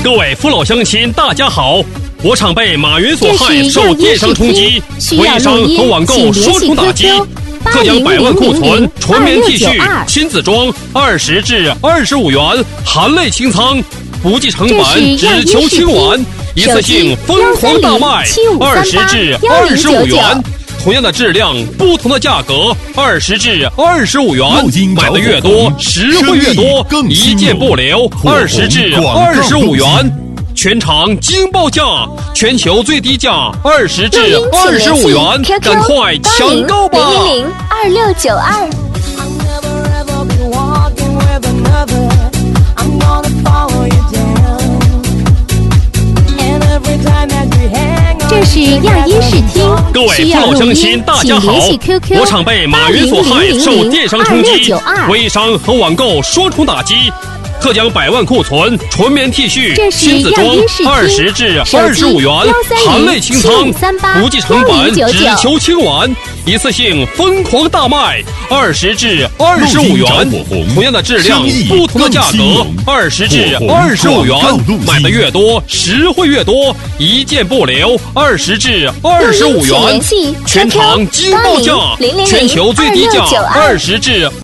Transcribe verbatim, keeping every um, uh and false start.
各位父老乡亲，大家好！我常被马云所害，受电商冲击，微商和网购双重打击。特奖百万库存，纯棉 T 恤、亲子装，二十至二十五元，含泪清仓，不计成本，只求清完，一次性疯狂大卖，二十至二十五元。同样的质量，不同的价格，二十至二十五元，买的越多，实惠越多，一件不留，二十至二十五元。全场惊报价，全球最低价二十至二十五元，赶快抢购吧！ 零零零二六九二。这是亚音视听， 各位父老乡亲，大家好！我常被马云所害，受电商冲击，微商和网购双重打击。特奖百万库存，纯棉 T 恤、亲子装，二十至二十五元，含泪清仓，不计成本，只求清完，一次性疯狂大卖，二十至二十五元。同样的质量，不同的价格，二十至二十五元，买的越多，实惠越多，一件不留，二十至二十五元。全场惊报价，全球最低价二十至。